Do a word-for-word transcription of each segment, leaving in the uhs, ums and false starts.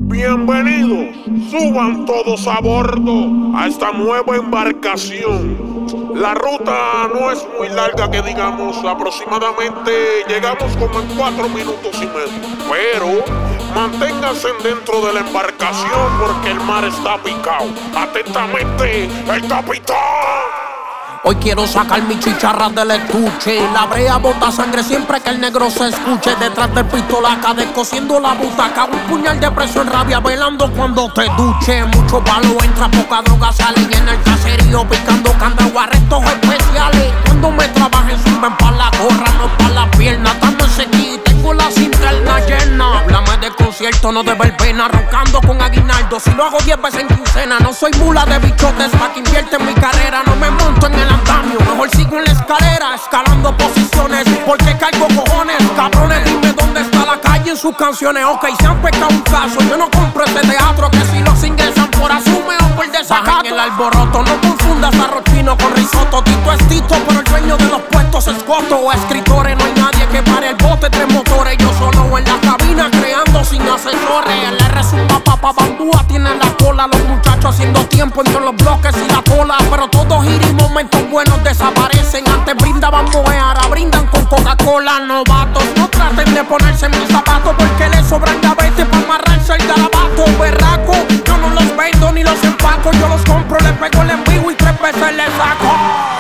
Bienvenidos, suban todos a bordo a esta nueva embarcación. La ruta no es muy larga que digamos, aproximadamente llegamos como en cuatro minutos y medio. Pero manténganse dentro de la embarcación porque el mar está picado. Atentamente, el capitán. Hoy quiero sacar mi chicharra del estuche. La brea bota sangre siempre que el negro se escuche. Detrás del pistolaca, descosiendo la butaca. Un puñal de presión, rabia, velando cuando te duche. Mucho palo entra, poca droga sale. Y en el caserío picando candado, arrestos especiales. Cuando me trabajen sirven pa' la gorra, no pa' la pierna. Estamos en sequía, tengo la interna llena. Háblame de concierto, no de verbena. Roncando con aguinaldo, si lo hago diez veces en quincena. No soy mula de bichotes pa' que invierte en mi carrera. No me monto en el andamio, mejor sigo en la escalera, escalando posiciones, porque caigo cojones. Cabrones, dime dónde está la calle en sus canciones. Ok, se han pecado un caso, yo no compro ese teatro. Que si los ingresan por asume o por desacato. Bajen el alboroto, no confundas arroz chino con risotto. Tito es Tito, pero el dueño de los puestos es coto. O escritores, no hay nadie que pare el bote, tres motores. Yo solo en la cabina, creando sin asesores. El R zumba, papa, bambúa, tiene la cola. Los muchachos haciendo tiempo entre los bloques y la cola. Pero todos gira y momentos buenos desaparecen. Antes brindaban moe, ahora brindan con Coca-Cola. Novatos, no traten de ponerse en mis zapatos, porque les sobran gavetes para amarrarse el garabato. Berraco, yo no los vendo ni los empaco. Yo los compro, les pego el envío y tres veces les saco.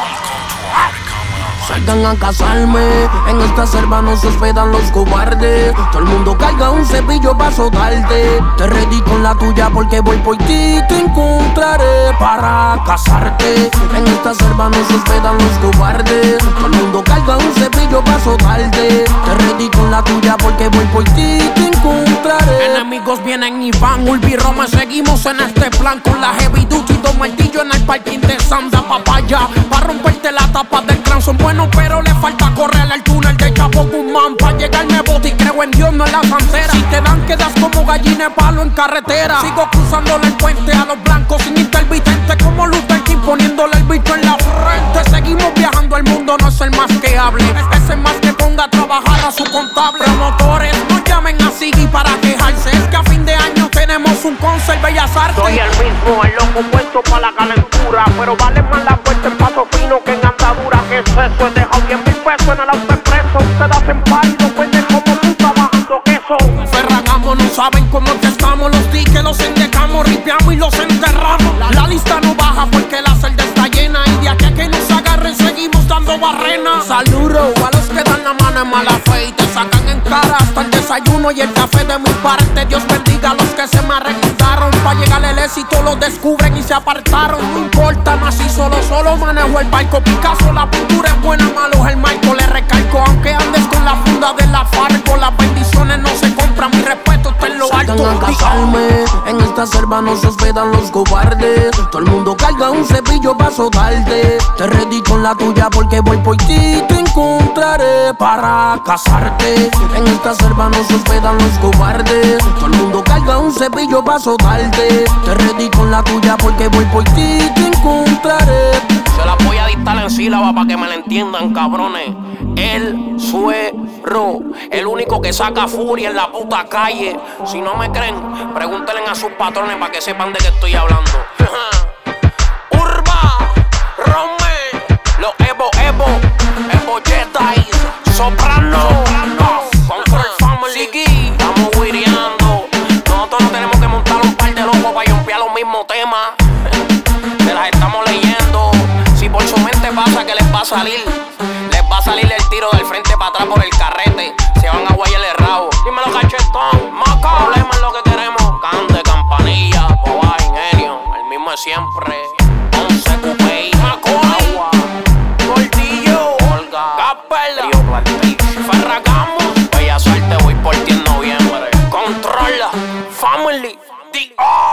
Salgan a casarme, en esta selva no se hospedan los cobardes. Todo el mundo carga un cepillo pa' azotarte. Te ready con la tuya porque voy por ti. Te encontraré para casarte. En esta selva no se hospedan los cobardes. Todo el mundo carga un cepillo pa' azotarte. Te ready con la tuya porque voy por ti. Te encontraré. Enemigos vienen y van, Ulvi Roma, seguimos en este plan. Con la heavy duty, dos martillos en el parking de Sanda Papaya. Pa' romperte la tapa del clan, son buenos pero le falta correr el túnel de Chapo Guzmán. Pa' llegarme bote y creo en Dios, no en la santera. Si te dan quedas como gallina de palo en carretera. Sigo cruzándole el puente a los blancos sin intermitente, como Luther King poniéndole el bicho en la frente. Seguimos viajando, el mundo no es el más que hable, ese es más que ponga a trabajar a su contable. Promotores, no llamen a Siggy para quejarse, es que a fin de año tenemos un concert Bellas Artes. Soy el mismo, el loco puesto pa' la calentura, pero vale más la vuelta en paso fino que en andadura. Que eso es dejado diez mil pesos en el autoexpreso. Ustedes hacen par y no venden como puta bajando queso. Ferragamo, no saben cómo es que estamos. Los tickets los endejamos, ripiamos y los enterramos. La, la lista no baja porque la celda está llena. Y de aquí a que nos agarren seguimos dando barrena. Saludo a los que dan la mano en mala fe y te sacan en cara hasta el desayuno y el café de mi parte. Dios bendiga a los que se me arreglaron. Pa' llegar el éxito lo descubren y se apartaron. No importa más si solo, solo manejo el barco. Picasso, la pintura es buena, malo es el marco. Le recalco, aunque andes con la funda de la Farco. Las bendiciones no se compran, mi respeto está en lo alto. Salgan a casarme, en esta selva no se hospedan los cobardes. Todo el mundo carga un cepillo pa' azotarte. Te ready con la tuya porque voy por ti. Te encontraré para casarte. En esta selva no se hospedan los cobardes. Todo el mundo carga un cepillo pa' azotarte. Te ready con la tuya porque voy por ti. Te encontraré. Se la voy a dictar en sílaba para que me la entiendan, cabrones. El suero, el único que saca furia en la puta calle. Si no me creen, pregúntenle a sus patrones para que sepan de qué estoy hablando. Urba, Rome, los Evo Evo, Evo Jedi, Soprano, Control Family, estamos wiriando. Nosotros no tenemos que montar un par de locos para yompear los mismos temas. Se las estamos leyendo. Si por su mente pasa que les va a salir, les va a salir el tiro del frente para atrás por el carrete. Se van a guayar el rabo. Dímelo, cachetón, maca. Problema es lo que queremos. Cante, campanilla, boba, ingenio. El mismo de siempre. Once Cupey, Agua, Gordillo, Olga, Capel, Río Plantation, Ferragamo. Bella suerte, voy por ti en noviembre. Controla, Family, D R